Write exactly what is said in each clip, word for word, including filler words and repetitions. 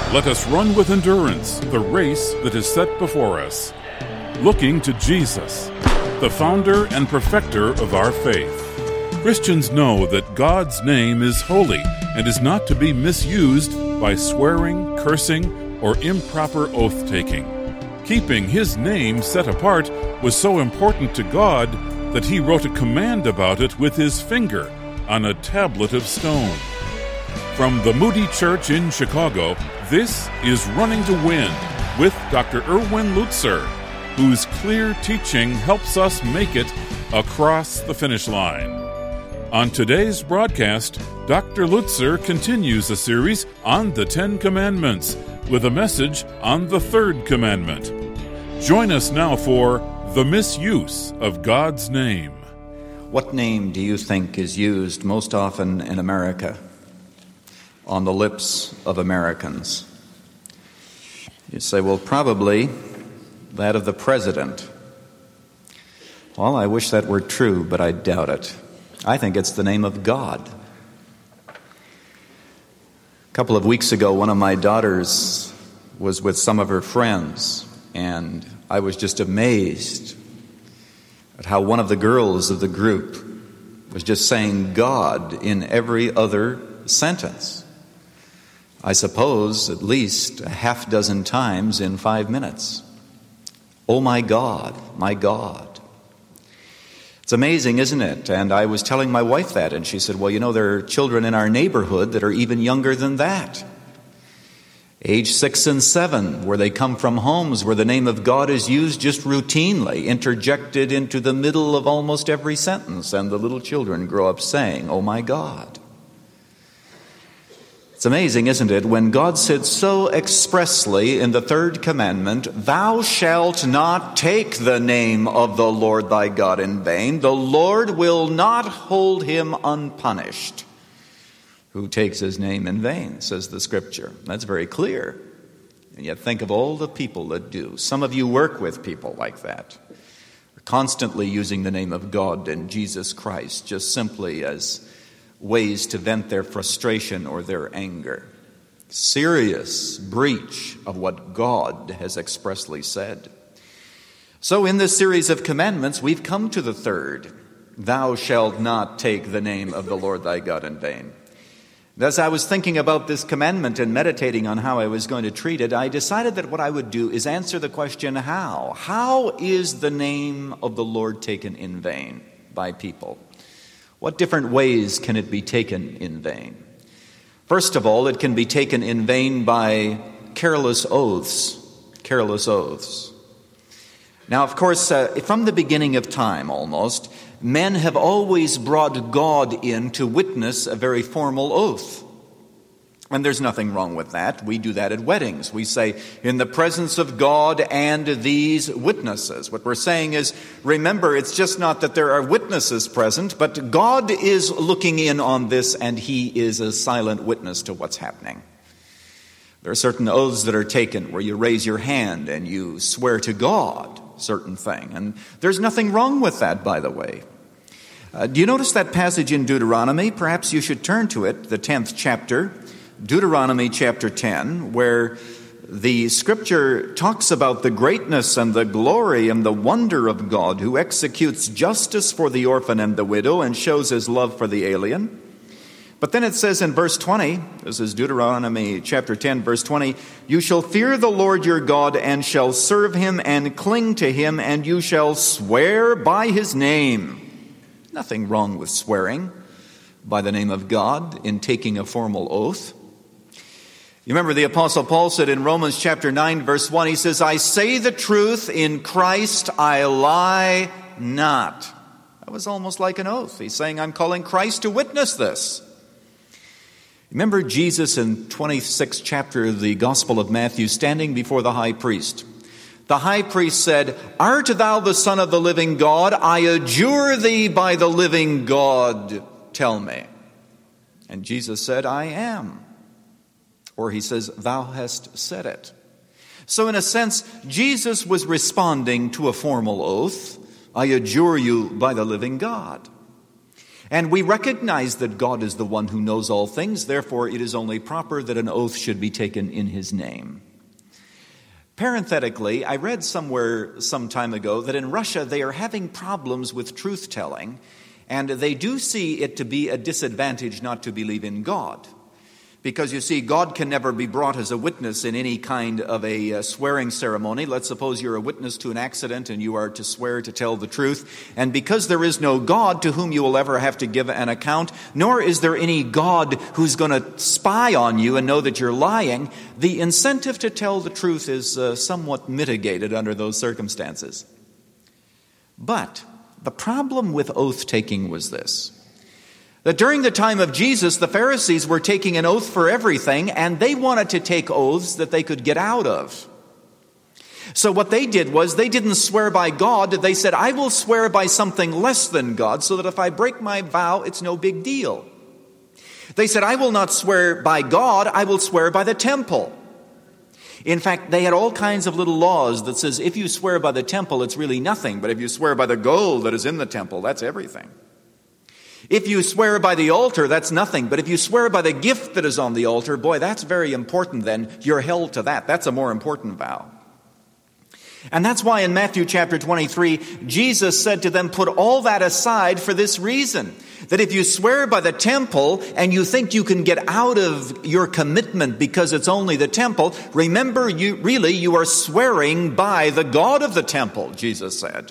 Let us run with endurance the race that is set before us, looking to Jesus, the founder and perfecter of our faith. Christians know that God's name is holy and is not to be misused by swearing, cursing, or improper oath-taking. Keeping His name set apart was so important to God that He wrote a command about it with His finger on a tablet of stone. From the Moody Church in Chicago, this is Running to Win with Doctor Erwin Lutzer, whose clear teaching helps us make it across the finish line. On today's broadcast, Doctor Lutzer continues a series on the Ten Commandments with a message on the third commandment. Join us now for The Misuse of God's Name. What name do you think is used most often in America, on the lips of Americans? You say, well, probably that of the president. Well, I wish that were true, but I doubt it. I think it's the name of God. A couple of weeks ago, one of my daughters was with some of her friends, and I was just amazed at how one of the girls of the group was just saying God in every other sentence. I suppose at least a half dozen times in five minutes. Oh my God, my God. It's amazing, isn't it? And I was telling my wife that, and she said, well, you know, there are children in our neighborhood that are even younger than that. Age six and seven, where they come from homes where the name of God is used just routinely, interjected into the middle of almost every sentence, and the little children grow up saying, oh my God. It's amazing, isn't it, when God said so expressly in the third commandment, thou shalt not take the name of the Lord thy God in vain. The Lord will not hold him unpunished who takes his name in vain, says the scripture. That's very clear. And yet think of all the people that do. Some of you work with people like that, constantly using the name of God and Jesus Christ just simply as ways to vent their frustration or their anger. Serious breach of what God has expressly said. So in this series of commandments, we've come to the third. Thou shalt not take the name of the Lord thy God in vain. As I was thinking about this commandment and meditating on how I was going to treat it, I decided that what I would do is answer the question, how? How is the name of the Lord taken in vain by people? What different ways can it be taken in vain? First of all, it can be taken in vain by careless oaths. Careless oaths. Now, of course, uh, from the beginning of time almost, men have always brought God in to witness a very formal oath. And there's nothing wrong with that. We do that at weddings. We say, in the presence of God and these witnesses. What we're saying is, remember, it's just not that there are witnesses present, but God is looking in on this and He is a silent witness to what's happening. There are certain oaths that are taken where you raise your hand and you swear to God a certain thing. And there's nothing wrong with that, by the way. Uh, do you notice that passage in Deuteronomy? Perhaps you should turn to it, the tenth chapter. Deuteronomy chapter ten, where the scripture talks about the greatness and the glory and the wonder of God who executes justice for the orphan and the widow and shows his love for the alien. But then it says in verse twenty, this is Deuteronomy chapter ten, verse twenty, you shall fear the Lord your God and shall serve him and cling to him, and you shall swear by his name. Nothing wrong with swearing by the name of God in taking a formal oath. You remember the Apostle Paul said in Romans chapter nine, verse one, he says, I say the truth in Christ, I lie not. That was almost like an oath. He's saying, I'm calling Christ to witness this. Remember Jesus in twenty-sixth chapter of the Gospel of Matthew standing before the high priest. The high priest said, art thou the Son of the living God? I adjure thee by the living God, tell me. And Jesus said, I am. Or he says, thou hast said it. So in a sense, Jesus was responding to a formal oath. I adjure you by the living God. And we recognize that God is the one who knows all things, therefore it is only proper that an oath should be taken in his name. Parenthetically, I read somewhere some time ago that in Russia they are having problems with truth-telling, and they do see it to be a disadvantage not to believe in God. Because, you see, God can never be brought as a witness in any kind of a uh, swearing ceremony. Let's suppose you're a witness to an accident and you are to swear to tell the truth. And because there is no God to whom you will ever have to give an account, nor is there any God who's going to spy on you and know that you're lying, the incentive to tell the truth is uh, somewhat mitigated under those circumstances. But the problem with oath-taking was this: that during the time of Jesus, the Pharisees were taking an oath for everything, and they wanted to take oaths that they could get out of. So what they did was they didn't swear by God. They said, I will swear by something less than God, so that if I break my vow, it's no big deal. They said, I will not swear by God, I will swear by the temple. In fact, they had all kinds of little laws that says if you swear by the temple, it's really nothing. But if you swear by the gold that is in the temple, that's everything. If you swear by the altar, that's nothing. But if you swear by the gift that is on the altar, boy, that's very important then. You're held to that. That's a more important vow. And that's why in Matthew chapter twenty-three, Jesus said to them, put all that aside for this reason, that if you swear by the temple and you think you can get out of your commitment because it's only the temple, remember, you really you are swearing by the God of the temple, Jesus said.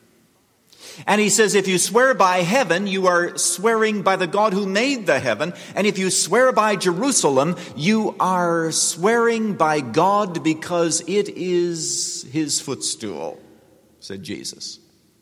And he says, if you swear by heaven, you are swearing by the God who made the heaven. And if you swear by Jerusalem, you are swearing by God because it is his footstool, said Jesus.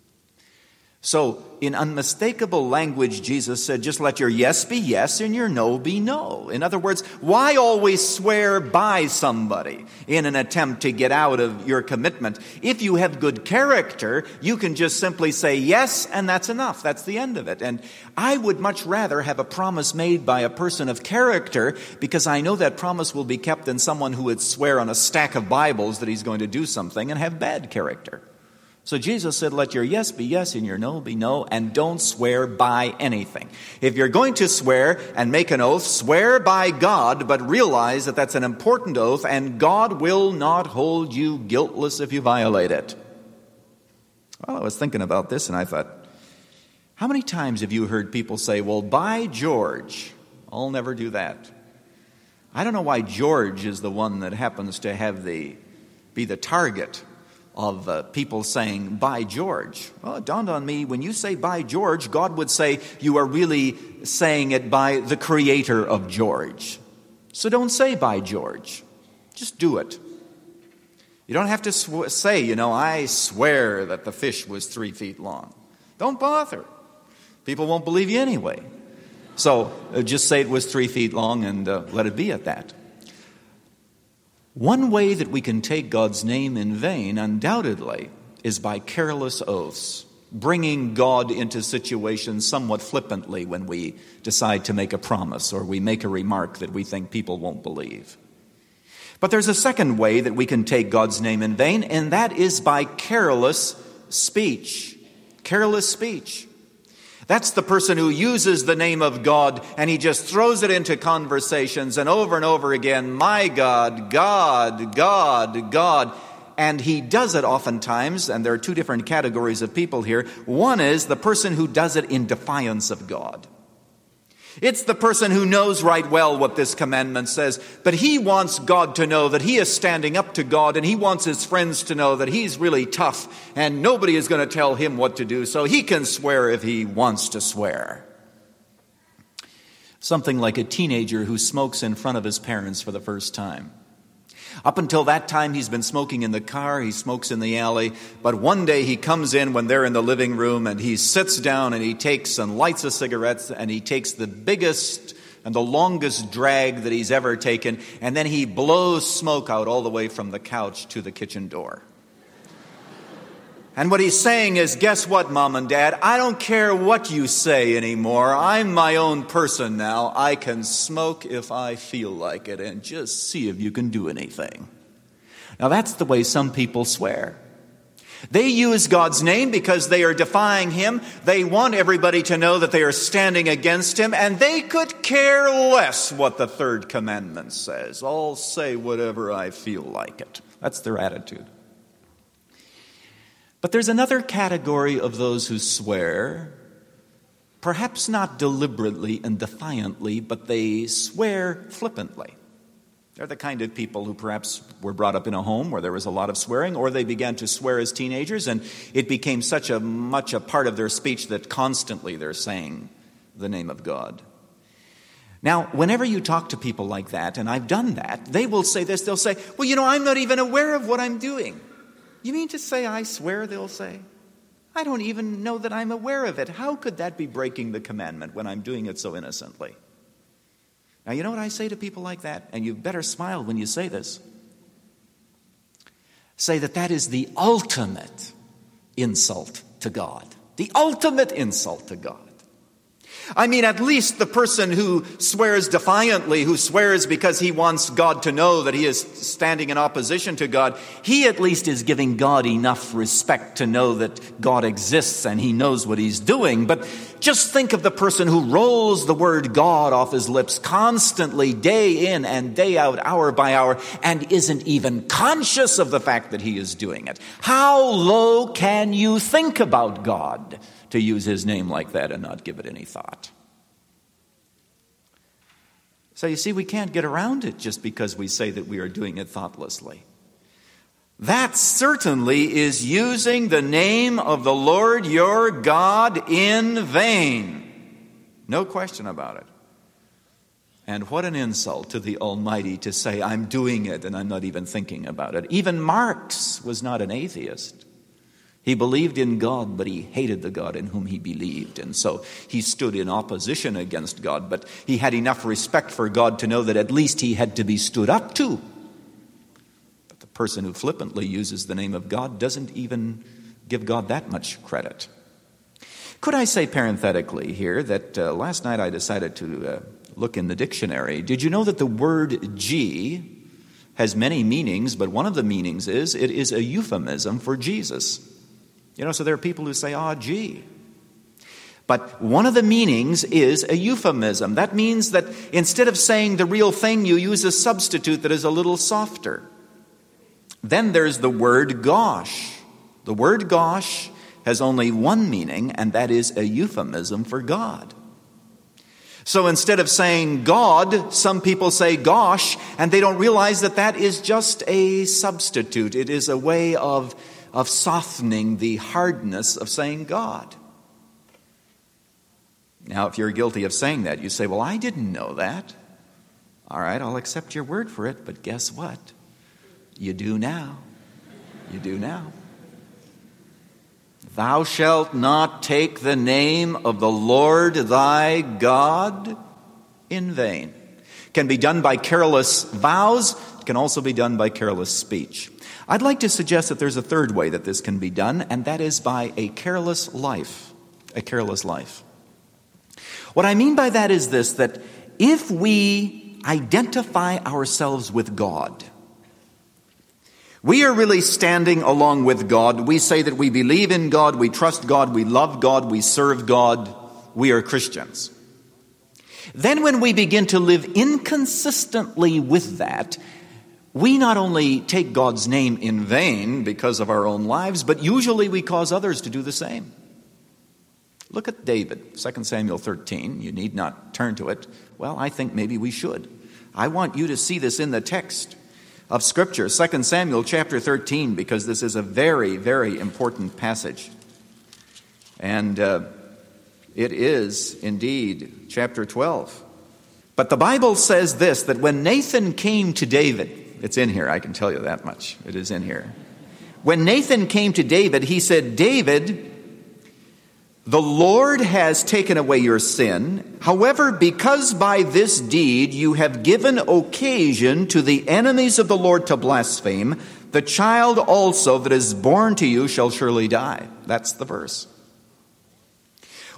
So, in unmistakable language, Jesus said, just let your yes be yes and your no be no. In other words, why always swear by somebody in an attempt to get out of your commitment? If you have good character, you can just simply say yes, and that's enough. That's the end of it. And I would much rather have a promise made by a person of character, because I know that promise will be kept, than someone who would swear on a stack of Bibles that he's going to do something and have bad character. So Jesus said, let your yes be yes and your no be no, and don't swear by anything. If you're going to swear and make an oath, swear by God, but realize that that's an important oath, and God will not hold you guiltless if you violate it. Well, I was thinking about this, and I thought, how many times have you heard people say, well, by George, I'll never do that. I don't know why George is the one that happens to have the be the target of uh, people saying, by George. Well, it dawned on me, when you say by George, God would say you are really saying it by the creator of George. So don't say by George. Just do it. You don't have to sw- say, you know, I swear that the fish was three feet long. Don't bother. People won't believe you anyway. So uh, just say it was three feet long and uh, let it be at that. One way that we can take God's name in vain, undoubtedly, is by careless oaths, bringing God into situations somewhat flippantly when we decide to make a promise or we make a remark that we think people won't believe. But there's a second way that we can take God's name in vain, and that is by careless speech. Careless speech. That's the person who uses the name of God and he just throws it into conversations and over and over again, my God, God, God, God. And he does it oftentimes, and there are two different categories of people here. One is the person who does it in defiance of God. It's the person who knows right well what this commandment says, but he wants God to know that he is standing up to God, and he wants his friends to know that he's really tough and nobody is going to tell him what to do, so he can swear if he wants to swear. Something like a teenager who smokes in front of his parents for the first time. Up until that time, he's been smoking in the car, he smokes in the alley, but one day he comes in when they're in the living room and he sits down and he takes and lights a cigarette and he takes the biggest and the longest drag that he's ever taken, and then he blows smoke out all the way from the couch to the kitchen door. And what he's saying is, guess what, Mom and Dad? I don't care what you say anymore. I'm my own person now. I can smoke if I feel like it, and just see if you can do anything. Now, that's the way some people swear. They use God's name because they are defying him. They want everybody to know that they are standing against him, and they could care less what the third commandment says. I'll say whatever I feel like it. That's their attitude. But there's another category of those who swear, perhaps not deliberately and defiantly, but they swear flippantly. They're the kind of people who perhaps were brought up in a home where there was a lot of swearing, or they began to swear as teenagers, and it became such a much a part of their speech that constantly they're saying the name of God. Now, whenever you talk to people like that, and I've done that, they will say this. They'll say, well, you know, I'm not even aware of what I'm doing. You mean to say I swear, they'll say? I don't even know that I'm aware of it. How could that be breaking the commandment when I'm doing it so innocently? Now, you know what I say to people like that? And you better smile when you say this. Say that that is the ultimate insult to God. The ultimate insult to God. I mean, at least the person who swears defiantly, who swears because he wants God to know that he is standing in opposition to God, he at least is giving God enough respect to know that God exists and he knows what he's doing. But just think of the person who rolls the word God off his lips constantly, day in and day out, hour by hour, and isn't even conscious of the fact that he is doing it. How low can you think about God to use his name like that and not give it any thought? So you see, we can't get around it just because we say that we are doing it thoughtlessly. That certainly is using the name of the Lord your God in vain. No question about it. And what an insult to the Almighty to say, I'm doing it and I'm not even thinking about it. Even Marx was not an atheist. He believed in God, but he hated the God in whom he believed. And so he stood in opposition against God, but he had enough respect for God to know that at least he had to be stood up to. But the person who flippantly uses the name of God doesn't even give God that much credit. Could I say parenthetically here that uh, last night I decided to uh, look in the dictionary. Did you know that the word G has many meanings, but one of the meanings is it is a euphemism for Jesus. You know, so there are people who say, ah, gee. But one of the meanings is a euphemism. That means that instead of saying the real thing, you use a substitute that is a little softer. Then there's the word gosh. The word gosh has only one meaning, and that is a euphemism for God. So instead of saying God, some people say gosh, and they don't realize that that is just a substitute. It is a way of of softening the hardness of saying God. Now, if you're guilty of saying that, you say, well, I didn't know that. All right, I'll accept your word for it, but guess what? You do now. You do now. Thou shalt not take the name of the Lord thy God in vain. Can be done by careless vows. It can also be done by careless speech. I'd like to suggest that there's a third way that this can be done, and that is by a careless life. A careless life. What I mean by that is this, that if we identify ourselves with God, we are really standing along with God. We say that we believe in God, we trust God, we love God, we serve God, we are Christians. Then when we begin to live inconsistently with that, we not only take God's name in vain because of our own lives, but usually we cause others to do the same. Look at David, Second Samuel thirteen. You need not turn to it. Well, I think maybe we should. I want you to see this in the text of Scripture, Second Samuel chapter thirteen, because this is a very, very important passage. And uh, it is indeed chapter twelve. But the Bible says this, that when Nathan came to David, it's in here, I can tell you that much. It is in here. When Nathan came to David, he said, David, the Lord has taken away your sin. However, because by this deed you have given occasion to the enemies of the Lord to blaspheme, the child also that is born to you shall surely die. That's the verse.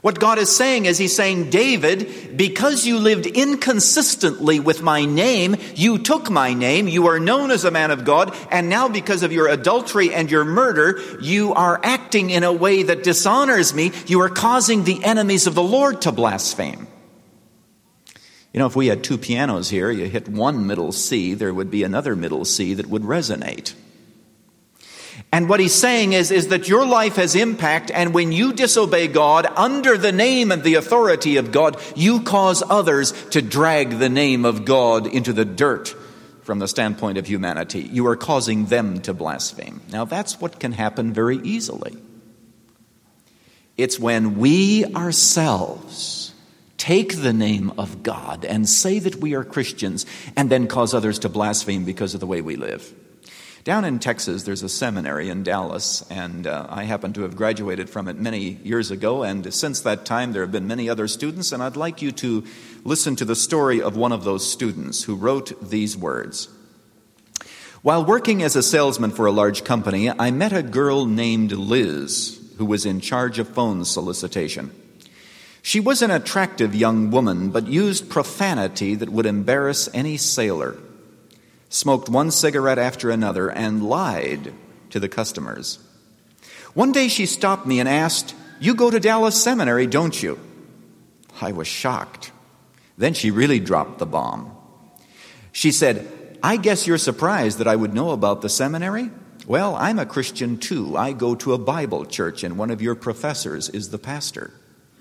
What God is saying is he's saying, David, because you lived inconsistently with my name, you took my name, you are known as a man of God, and now because of your adultery and your murder, you are acting in a way that dishonors me. You are causing the enemies of the Lord to blaspheme. You know, if we had two pianos here, you hit one middle C, there would be another middle C that would resonate. And what he's saying is, is that your life has impact, and when you disobey God under the name and the authority of God, you cause others to drag the name of God into the dirt from the standpoint of humanity. You are causing them to blaspheme. Now, that's what can happen very easily. It's when we ourselves take the name of God and say that we are Christians and then cause others to blaspheme because of the way we live. Down in Texas, there's a seminary in Dallas, and uh, I happen to have graduated from it many years ago, and since that time there have been many other students, and I'd like you to listen to the story of one of those students who wrote these words. While working as a salesman for a large company, I met a girl named Liz who was in charge of phone solicitation. She was an attractive young woman, but used profanity that would embarrass any sailor. Smoked one cigarette after another, and lied to the customers. One day she stopped me and asked, "You go to Dallas Seminary, don't you?" I was shocked. Then she really dropped the bomb. She said, "I guess you're surprised that I would know about the seminary? Well, I'm a Christian too. I go to a Bible church, and one of your professors is the pastor."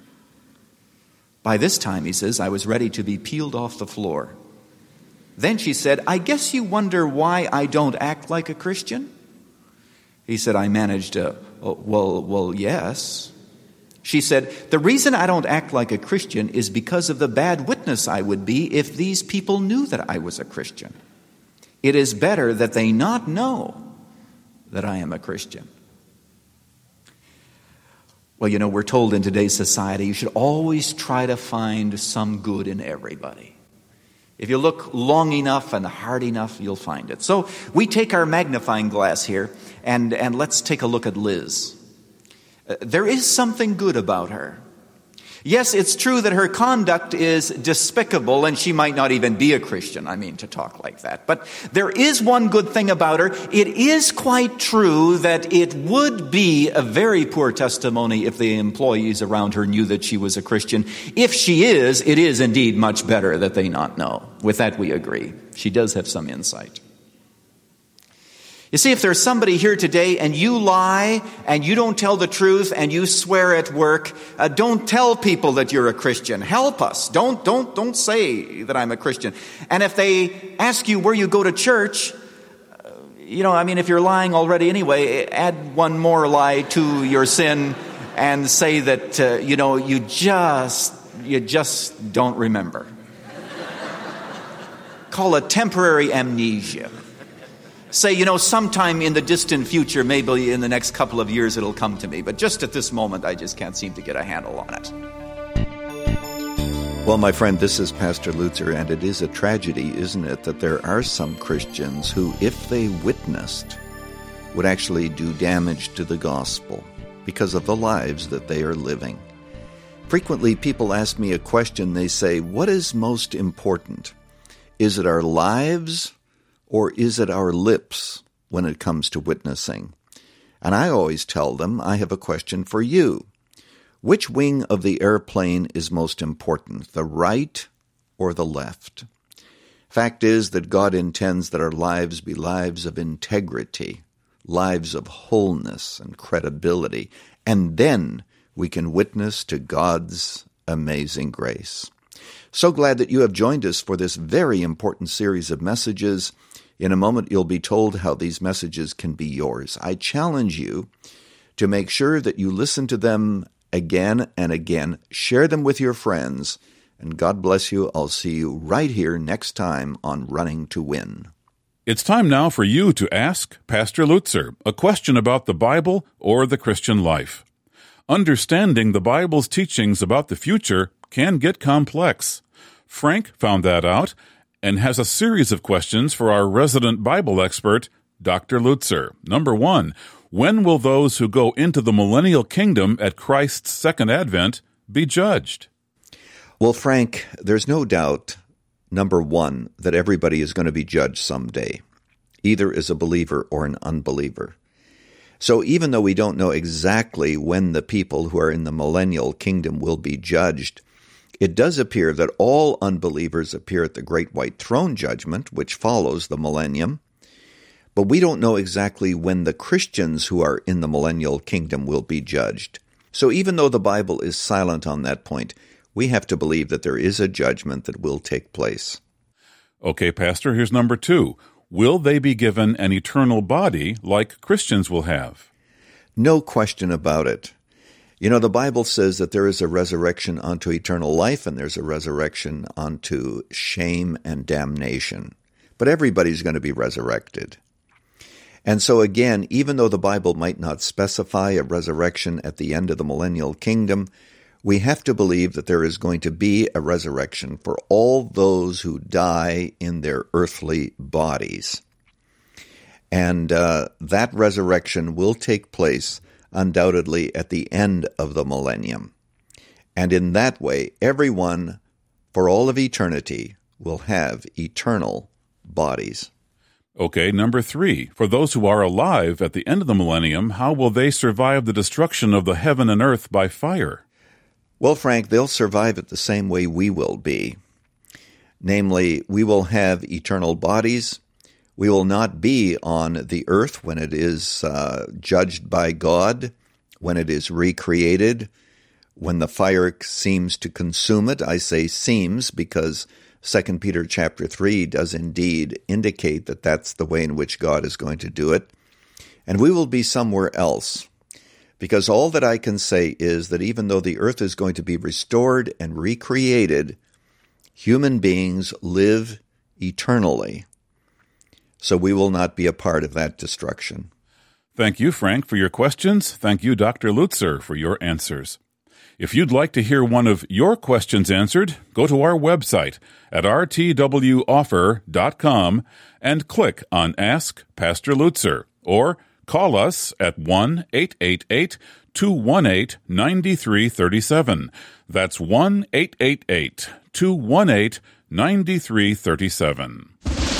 By this time, he says, I was ready to be peeled off the floor. Then she said, "I guess you wonder why I don't act like a Christian?" He said, I managed to, oh, well, well, yes. She said, "The reason I don't act like a Christian is because of the bad witness I would be if these people knew that I was a Christian. It is better that they not know that I am a Christian." Well, you know, we're told in today's society you should always try to find some good in everybody. If you look long enough and hard enough, you'll find it. So we take our magnifying glass here, and, and let's take a look at Liz. Uh, there is something good about her. Yes, it's true that her conduct is despicable, and she might not even be a Christian, I mean, to talk like that. But there is one good thing about her. It is quite true that it would be a very poor testimony if the employees around her knew that she was a Christian. If she is, it is indeed much better that they not know. With that we agree. She does have some insight. You see, if there's somebody here today and you lie and you don't tell the truth and you swear at work, uh, don't tell people that you're a Christian. Help us. Don't, don't, don't say that I'm a Christian. And if they ask you where you go to church, uh, you know, I mean, if you're lying already anyway, add one more lie to your sin and say that, uh, you know, you just, you just don't remember. Call it temporary amnesia. Say, you know, sometime in the distant future, maybe in the next couple of years, it'll come to me. But just at this moment, I just can't seem to get a handle on it. Well, my friend, this is Pastor Lutzer, and it is a tragedy, isn't it, that there are some Christians who, if they witnessed, would actually do damage to the gospel because of the lives that they are living. Frequently, people ask me a question. They say, what is most important? Is it our lives, or is it our lips when it comes to witnessing? And I always tell them, I have a question for you. Which wing of the airplane is most important, the right or the left? Fact is that God intends that our lives be lives of integrity, lives of wholeness and credibility, and then we can witness to God's amazing grace. So glad that you have joined us for this very important series of messages. In a moment, you'll be told how these messages can be yours. I challenge you to make sure that you listen to them again and again. Share them with your friends. And God bless you. I'll see you right here next time on Running to Win. It's time now for you to ask Pastor Lutzer a question about the Bible or the Christian life. Understanding the Bible's teachings about the future can get complex. Frank found that out and has a series of questions for our resident Bible expert, Doctor Lutzer. Number one, when will those who go into the millennial kingdom at Christ's second advent be judged? Well, Frank, there's no doubt, number one, that everybody is going to be judged someday, either as a believer or an unbeliever. So even though we don't know exactly when the people who are in the millennial kingdom will be judged, it does appear that all unbelievers appear at the great white throne judgment, which follows the millennium. But we don't know exactly when the Christians who are in the millennial kingdom will be judged. So even though the Bible is silent on that point, we have to believe that there is a judgment that will take place. Okay, Pastor, here's number two. Will they be given an eternal body like Christians will have? No question about it. You know, the Bible says that there is a resurrection unto eternal life, and there's a resurrection unto shame and damnation. But everybody's going to be resurrected. And so again, even though the Bible might not specify a resurrection at the end of the millennial kingdom, we have to believe that there is going to be a resurrection for all those who die in their earthly bodies. And uh, that resurrection will take place undoubtedly at the end of the millennium. And in that way, everyone for all of eternity will have eternal bodies. Okay, number three. For those who are alive at the end of the millennium, how will they survive the destruction of the heaven and earth by fire? Well, Frank, they'll survive it the same way we will be. Namely, we will have eternal bodies. We will not be on the earth when it is uh, judged by God, when it is recreated, when the fire seems to consume it. I say seems because Second Peter chapter three does indeed indicate that that's the way in which God is going to do it. And we will be somewhere else. Because all that I can say is that even though the earth is going to be restored and recreated, human beings live eternally. So we will not be a part of that destruction. Thank you, Frank, for your questions. Thank you, Doctor Lutzer, for your answers. If you'd like to hear one of your questions answered, go to our website at r t w offer dot com and click on Ask Pastor Lutzer, or call us at one eight eight eight, two one eight, nine three three seven. That's one eight eight eight, two one eight, nine three three seven.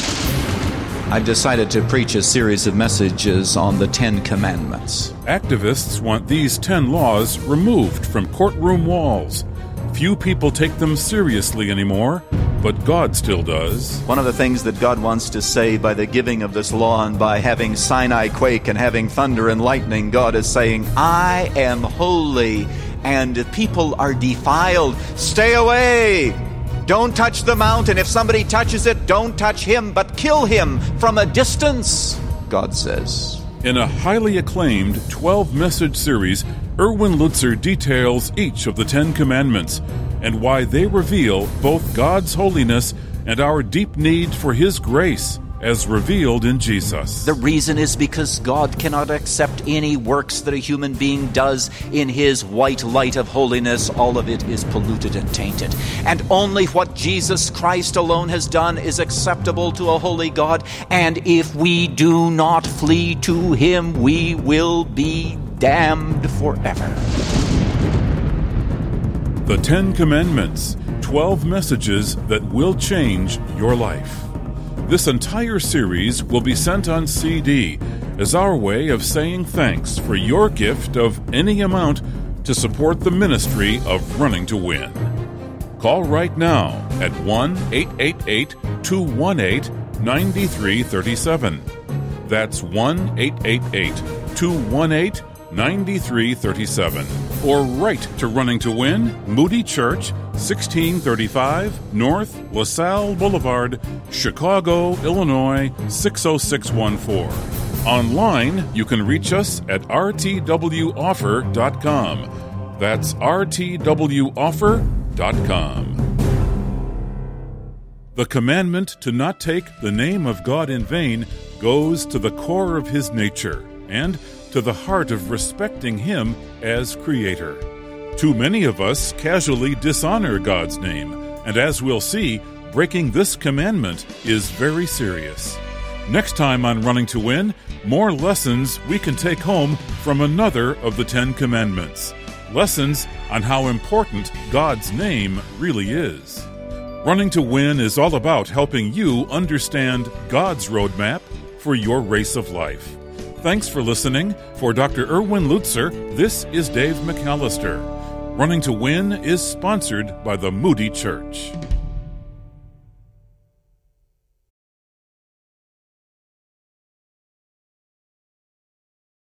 I've decided to preach a series of messages on the Ten Commandments. Activists want these ten laws removed from courtroom walls. Few people take them seriously anymore, but God still does. One of the things that God wants to say by the giving of this law and by having Sinai quake and having thunder and lightning, God is saying, I am holy and people are defiled. Stay away! Don't touch the mountain. If somebody touches it, don't touch him, but kill him from a distance, God says. In a highly acclaimed twelve-message series, Erwin Lutzer details each of the Ten Commandments and why they reveal both God's holiness and our deep need for His grace as revealed in Jesus. The reason is because God cannot accept any works that a human being does in His white light of holiness. All of it is polluted and tainted. And only what Jesus Christ alone has done is acceptable to a holy God. And if we do not flee to Him, we will be damned forever. The Ten Commandments, twelve messages that will change your life. This entire series will be sent on C D as our way of saying thanks for your gift of any amount to support the ministry of Running to Win. Call right now at one eight eight eight, two one eight, nine three three seven. That's one eight eight eight, two one eight, nine three three seven. Or write to Running to Win, Moody Church, sixteen thirty-five North LaSalle Boulevard, Chicago, Illinois, six oh six one four. Online, you can reach us at r t w offer dot com. That's r t w offer dot com. The commandment to not take the name of God in vain goes to the core of His nature and to the heart of respecting Him as Creator. Too many of us casually dishonor God's name, and as we'll see, breaking this commandment is very serious. Next time on Running to Win, more lessons we can take home from another of the Ten Commandments. lessons on how important God's name really is. Running to Win is all about helping you understand God's roadmap for your race of life. Thanks for listening. For Doctor Erwin Lutzer, this is Dave McAllister. Running to Win is sponsored by the Moody Church.